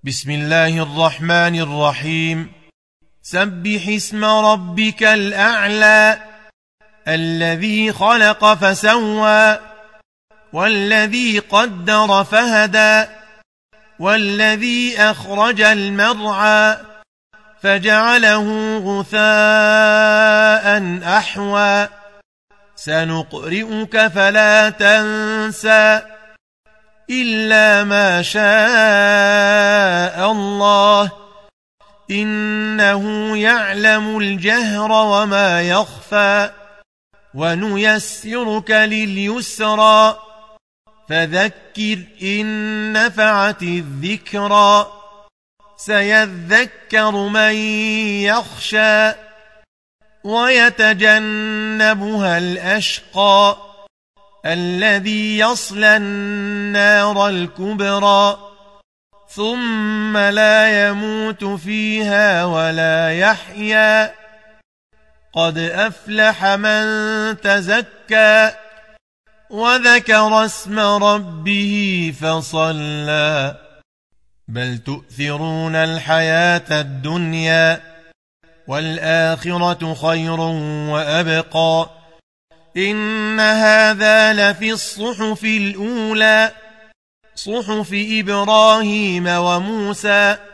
بسم الله الرحمن الرحيم. سبح اسم ربك الأعلى الذي خلق فسوى والذي قدر فهدى والذي أخرج المرعى فجعله غثاء أحوى سنقرئك فلا تنسى إلا ما شاء الله إنه يعلم الجهر وما يخفى ونيسرك لليسرى فذكر إن نفعت الذكرى سيذكر من يخشى ويتجنبها الأشقى الذي يصلى النار الكبرى ثم لا يموت فيها ولا يحيا قد أفلح من تزكى وذكر اسم ربه فصلى بل تؤثرون الحياة الدنيا والآخرة خير وأبقى إن هذا لفي الصحف الأولى صحف إبراهيم وموسى